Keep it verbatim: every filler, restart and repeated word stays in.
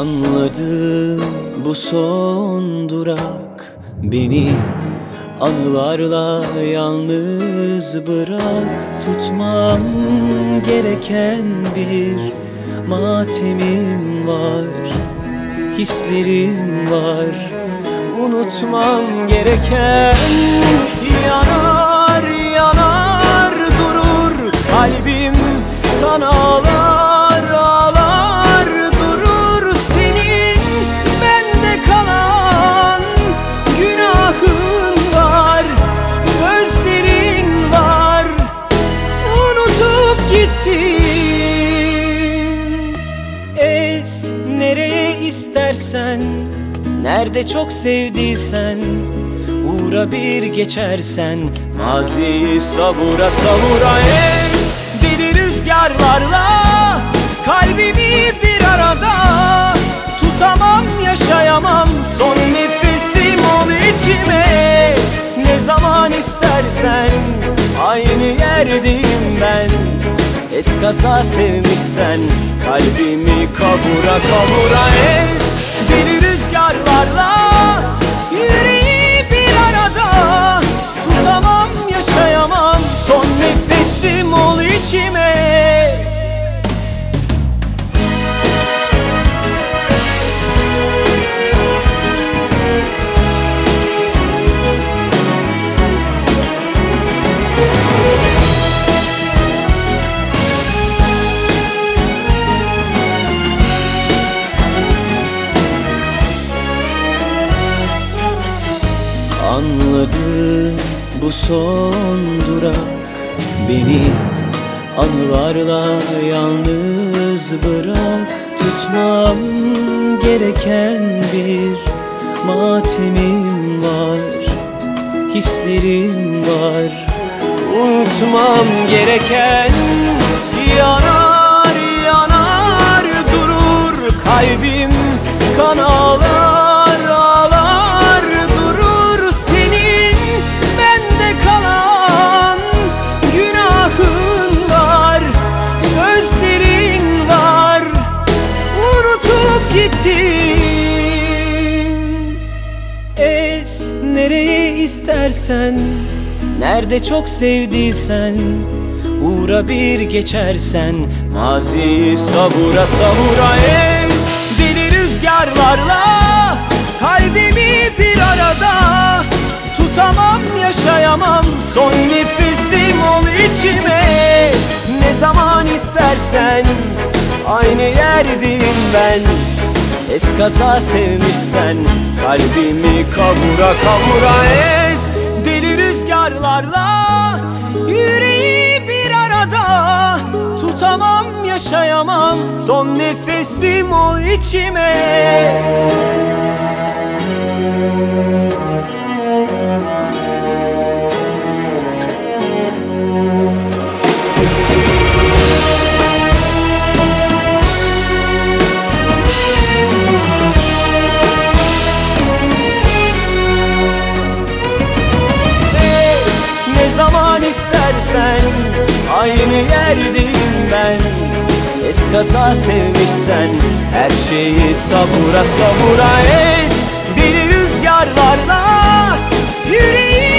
Anladım, bu son durak. Beni anılarla yalnız bırak. Tutmam gereken bir matemim var, hislerim var. Unutmam gereken, yanar yanar durur kalbim, kan ağlar ağlar durur. Senin bende kalan günahın var, sözlerin var, unutup gittin. Es nereye istersen, nerede çok sevdiysen, uğra bir geçersen. Maziyi savura savura es deli rüzgarlarla kalbimi bir arada. Tutamam, yaşayamam, son nefesim ol içime. Ne zaman istersen aynı yerdeyim ben. Eskaza sevmişsen kalbimi kavura kavura es deli rüzgarlarla yüreği bir arada. Tutamam, yaşayamam, son nefesim ol içime. Anladım, bu son durak. Beni anılarla yalnız bırak. Tutmam gereken bir matemim var, hislerim var. Unutmam gereken, yanar yanar durur kalbim, kan ağlar ağlar durur. Senin bende kalan günahın var, sözlerin var, unutup gittin. Es nereye istersen, nerede çok sevdiysen, uğra bir geçersen. Maziyi savura savura es deli rüzgarlarla kalbimi bir arada. Tutamam, yaşayamam, son nefesim ol içime. Ne zaman istersen aynı yerdeyim ben. Eskaza sevmişsen kalbimi kavura kavura es deli rüzgarlarla yüreği bir arada. Tutamam, yaşayamam, son nefesim ol içime. Ne zaman istersen aynı yerdeyim ben. Eskaza sevmişsen her şeyi savura savura es deli rüzgarlarla yüreği